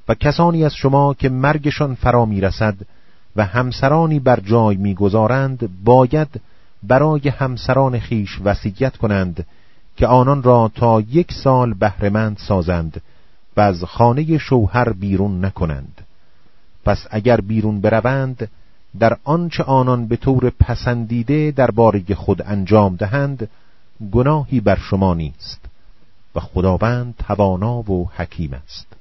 و کسانی از شما که مرگشان فرا میرسد و همسرانی بر جای میگذارند باید برای همسران خیش وصیت کنند که آنان را تا 1 سال بهره‌مند سازند و از خانه شوهر بیرون نکنند. پس اگر بیرون بروند در آنچه آنان به طور پسندیده درباره خود انجام دهند گناهی بر شما نیست و خداوند توانا و حکیم است.